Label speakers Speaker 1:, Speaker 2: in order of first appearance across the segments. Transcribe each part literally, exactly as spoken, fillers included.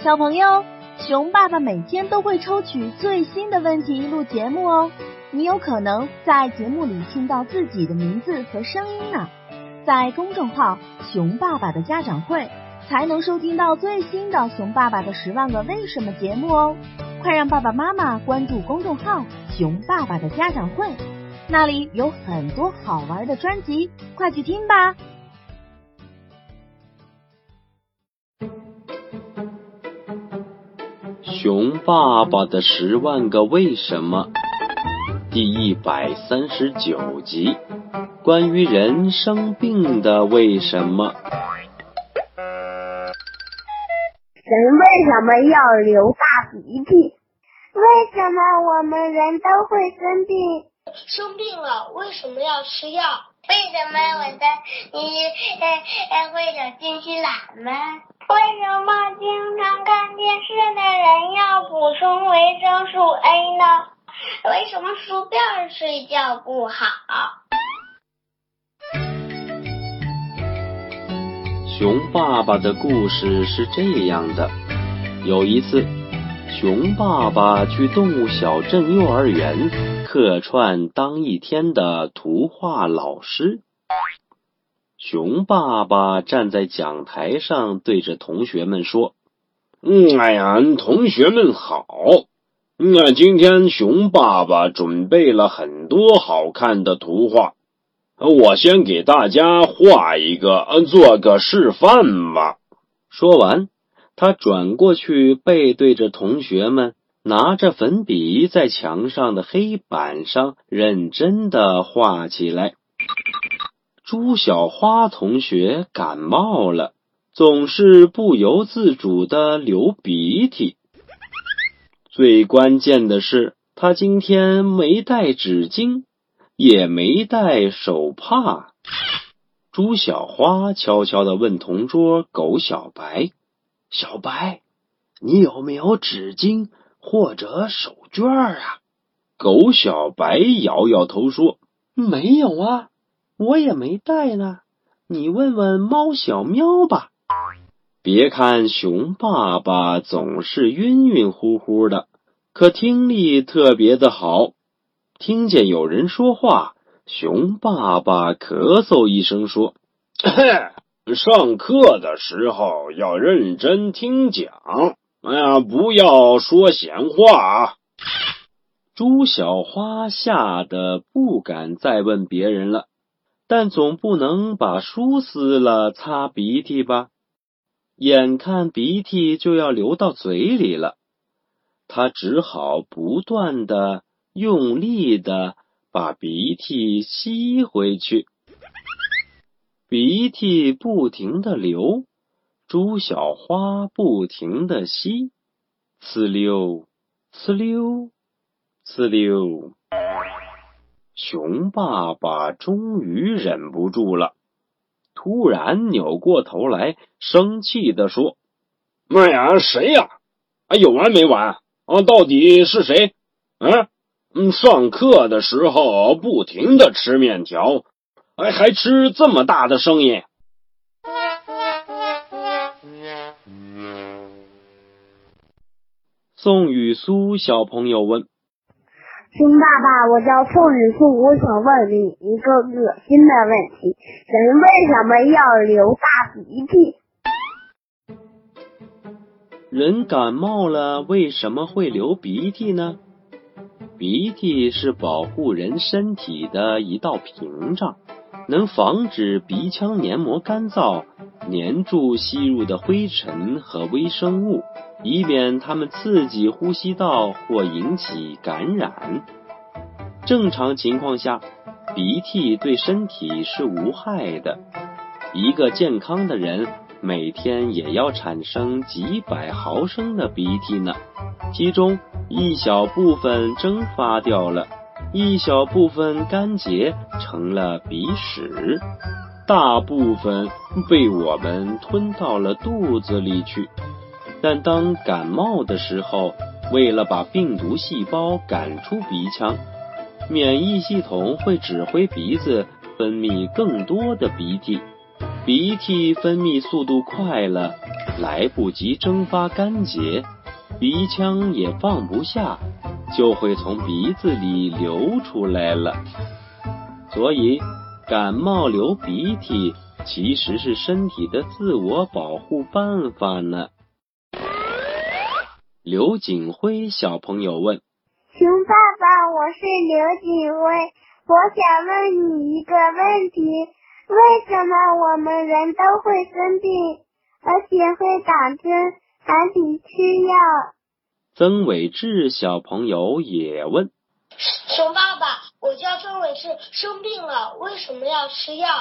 Speaker 1: 小朋友，熊爸爸每天都会抽取最新的问题录节目哦，你有可能在节目里听到自己的名字和声音呢。在公众号熊爸爸的家长会才能收听到最新的熊爸爸的十万个为什么节目哦。快让爸爸妈妈关注公众号熊爸爸的家长会，那里有很多好玩的专辑，快去听吧。
Speaker 2: 熊爸爸的十万个为什么第一百三十九集，关于人生病的为什么。
Speaker 3: 人为什么要流大鼻涕？为什么我们人都会生病？
Speaker 4: 生病了为什么要吃药？为什么我的你呃呃会有近视懒呢？为什么经常看电视的人要补充维生素 A 呢？为什么书边睡觉不好？
Speaker 2: 熊爸爸的故事是这样的，有一次，熊爸爸去动物小镇幼儿园客串当一天的图画老师。熊爸爸站在讲台上对着同学们说，嗯，哎呀，同学们好，那、嗯、今天熊爸爸准备了很多好看的图画，我先给大家画一个，做个示范吧。说完，他转过去背对着同学们，拿着粉笔在墙上的黑板上认真地画起来。朱小花同学感冒了，总是不由自主地流鼻涕。最关键的是，他今天没带纸巾，也没带手帕。朱小花悄悄地问同桌狗小白，小白，你有没有纸巾或者手绢啊？狗小白摇摇头说，没有啊，我也没带呢，你问问猫小喵吧。别看熊爸爸总是晕晕乎乎的，可听力特别的好。听见有人说话，熊爸爸咳嗽一声说，上课的时候要认真听讲，哎呀，不要说闲话啊。朱小花吓得不敢再问别人了，但总不能把书撕了擦鼻涕吧？眼看鼻涕就要流到嘴里了，他只好不断的用力的把鼻涕吸回去。鼻涕不停的流，朱小花不停的吸，呲溜呲溜呲溜。熊爸爸终于忍不住了，突然扭过头来，生气地说，哎呀，谁呀？啊，有完没完？啊，到底是谁？啊，嗯，上课的时候不停地吃面条，哎，还吃这么大的声音。宋雨苏小朋友问，
Speaker 3: 熊爸爸，我叫宋雨苏，我想问你一个恶心的问题，人为什么要流大鼻涕？
Speaker 2: 人感冒了为什么会流鼻涕呢？鼻涕是保护人身体的一道屏障，能防止鼻腔黏膜干燥，粘住吸入的灰尘和微生物，以免它们刺激呼吸道或引起感染。正常情况下，鼻涕对身体是无害的。一个健康的人每天也要产生几百毫升的鼻涕呢，其中一小部分蒸发掉了，一小部分干结成了鼻屎，大部分被我们吞到了肚子里去。但当感冒的时候，为了把病毒细胞赶出鼻腔，免疫系统会指挥鼻子分泌更多的鼻涕， 鼻涕分泌速度快了，来不及蒸发干结，鼻腔也放不下，就会从鼻子里流出来了。所以感冒流鼻涕其实是身体的自我保护办法呢。刘景辉小朋友问：
Speaker 3: 熊爸爸，我是刘景辉，我想问你一个问题，为什么我们人都会生病，而且会打针，还得吃药？
Speaker 2: 曾伟志小朋友也问：
Speaker 4: 熊爸爸，我叫曾伟志，生病了，为什么要吃药？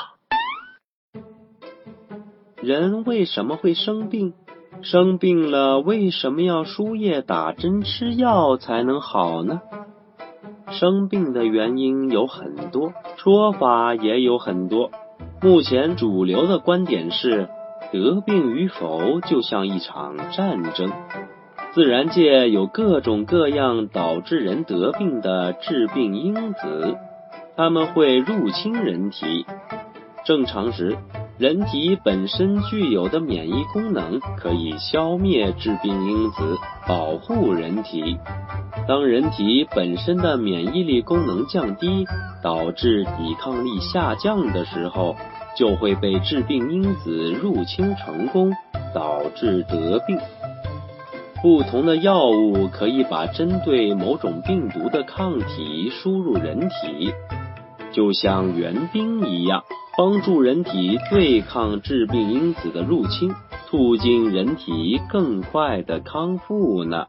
Speaker 2: 人为什么会生病？生病了为什么要输液打针吃药才能好呢？生病的原因有很多，说法也有很多。目前主流的观点是，得病与否就像一场战争。自然界有各种各样导致人得病的致病因子，它们会入侵人体。正常时，人体本身具有的免疫功能可以消灭致病因子，保护人体。当人体本身的免疫力功能降低，导致抵抗力下降的时候，就会被致病因子入侵成功，导致得病。不同的药物可以把针对某种病毒的抗体输入人体，就像援兵一样，帮助人体对抗致病因子的入侵，促进人体更快的康复呢。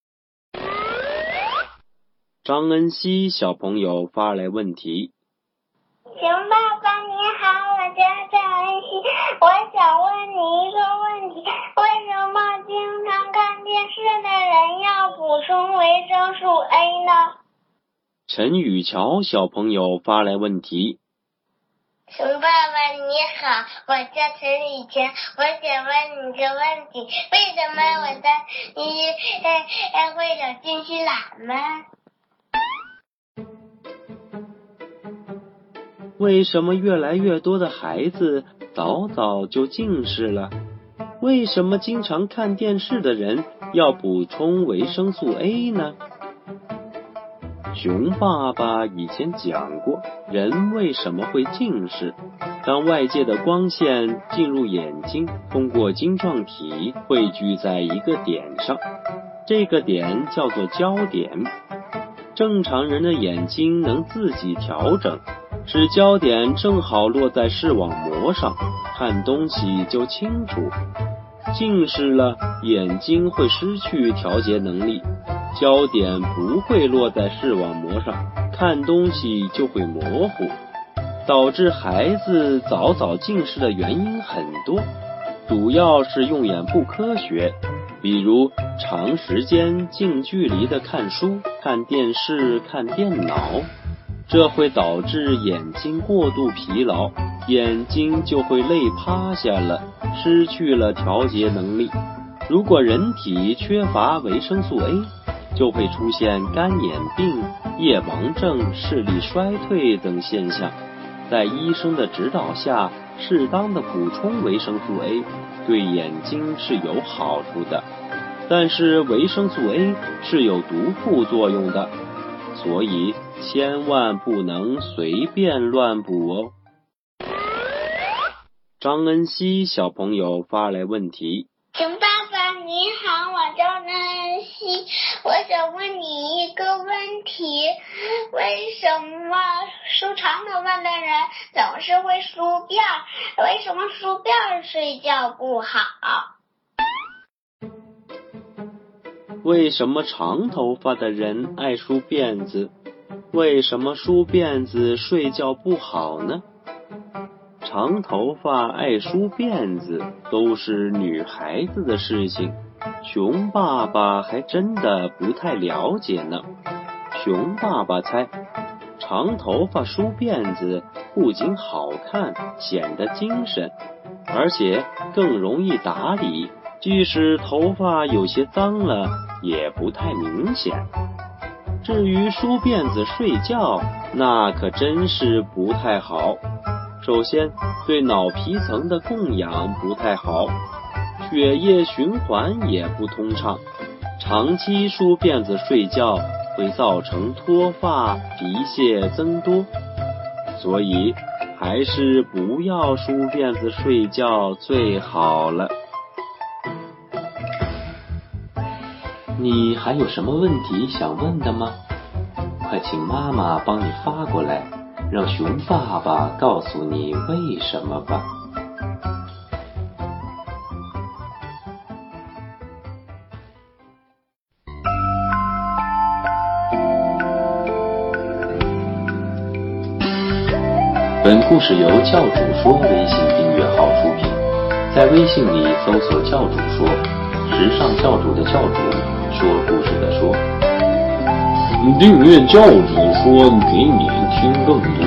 Speaker 2: 张恩熙小朋友发来问题：
Speaker 4: 熊爸爸你好，我叫张恩熙，我想问你一个问题，为什么经常看电视的人要补充维生素 A 呢？
Speaker 2: 陈宇桥小朋友发来问题：
Speaker 4: 熊爸爸你好，我叫陈宇乔，我想问你个问题，为什么我的你呃会有近视眼吗？
Speaker 2: 为什么越来越多的孩子早早就近视了？为什么经常看电视的人要补充维生素 A 呢？熊爸爸以前讲过，人为什么会近视？当外界的光线进入眼睛，通过晶状体汇聚在一个点上，这个点叫做焦点。正常人的眼睛能自己调整，使焦点正好落在视网膜上，看东西就清楚。近视了，眼睛会失去调节能力，焦点不会落在视网膜上，看东西就会模糊。导致孩子早早近视的原因很多，主要是用眼不科学，比如长时间近距离的看书、看电视、看电脑，这会导致眼睛过度疲劳，眼睛就会累趴下了，失去了调节能力。如果人体缺乏维生素 A， 就会出现干眼病、夜盲症、视力衰退等现象。在医生的指导下，适当的补充维生素 A， 对眼睛是有好处的。但是维生素 A 是有毒副作用的，所以千万不能随便乱补哦。张恩熙小朋友发来问题：
Speaker 4: 熊爸爸你好，我叫张恩熙，我想问你一个问题，为什么梳长头发的人总是会梳辫？为什么梳辫睡觉不好？
Speaker 2: 为什么长头发的人爱梳辫子？为什么梳辫子睡觉不好呢？长头发爱梳辫子都是女孩子的事情，熊爸爸还真的不太了解呢。熊爸爸猜，长头发梳辫子不仅好看，显得精神，而且更容易打理，即使头发有些脏了，也不太明显。至于梳辫子睡觉，那可真是不太好。首先， 对脑皮层的供养不太好，血液循环也不通畅，长期梳辫子睡觉会造成脱发、皮屑增多，所以还是不要梳辫子睡觉最好了。你还有什么问题想问的吗？快请妈妈帮你发过来，让熊爸爸告诉你为什么吧。本故事由教主说微信订阅号出品，在微信里搜索教主说，时尚教主的教主，说故事的说。
Speaker 5: 订阅教主说，给你听更多